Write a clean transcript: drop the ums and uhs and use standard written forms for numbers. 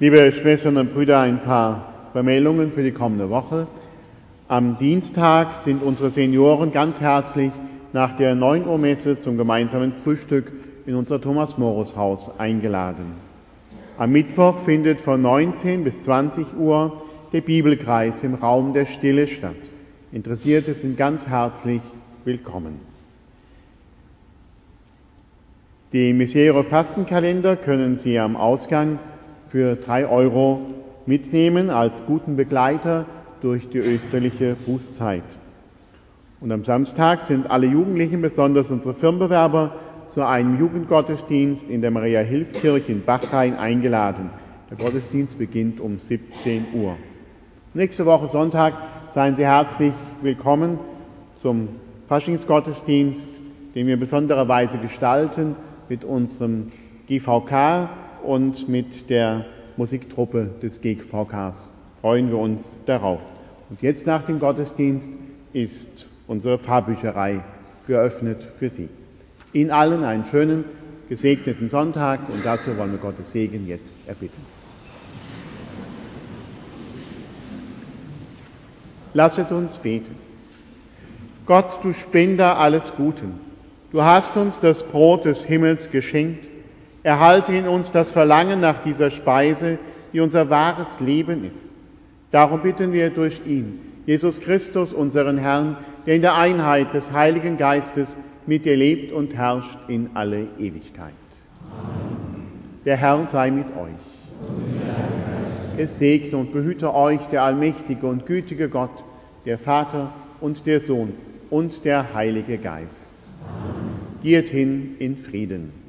Liebe Schwestern und Brüder, ein paar Vermeldungen für die kommende Woche. Am Dienstag sind unsere Senioren ganz herzlich nach der 9 Uhr Messe zum gemeinsamen Frühstück in unser Thomas-Morus-Haus eingeladen. Am Mittwoch findet von 19 bis 20 Uhr der Bibelkreis im Raum der Stille statt. Interessierte sind ganz herzlich willkommen. Den Misero-Fastenkalender können Sie am Ausgang für 3 € mitnehmen als guten Begleiter durch die österliche Bußzeit. Und am Samstag sind alle Jugendlichen, besonders unsere Firmenbewerber, zu einem Jugendgottesdienst in der Maria-Hilf-Kirche in Bachrhein eingeladen. Der Gottesdienst beginnt um 17 Uhr. Nächste Woche Sonntag seien Sie herzlich willkommen zum Faschingsgottesdienst, den wir in besonderer Weise gestalten mit unserem GVK und mit der Musiktruppe des GVKs. Freuen wir uns darauf. Und jetzt nach dem Gottesdienst ist unsere Pfarrbücherei geöffnet für Sie. Ihnen allen einen schönen, gesegneten Sonntag und dazu wollen wir Gottes Segen jetzt erbitten. Lasset uns beten. Gott, du Spender alles Guten, du hast uns das Brot des Himmels geschenkt. Erhalte in uns das Verlangen nach dieser Speise, die unser wahres Leben ist. Darum bitten wir durch ihn, Jesus Christus, unseren Herrn, der in der Einheit des Heiligen Geistes mit dir lebt und herrscht in alle Ewigkeit. Amen. Der Herr sei mit euch. Es segne und behüte euch der allmächtige und gütige Gott, der Vater und der Sohn und der Heilige Geist. Amen. Geht hin in Frieden.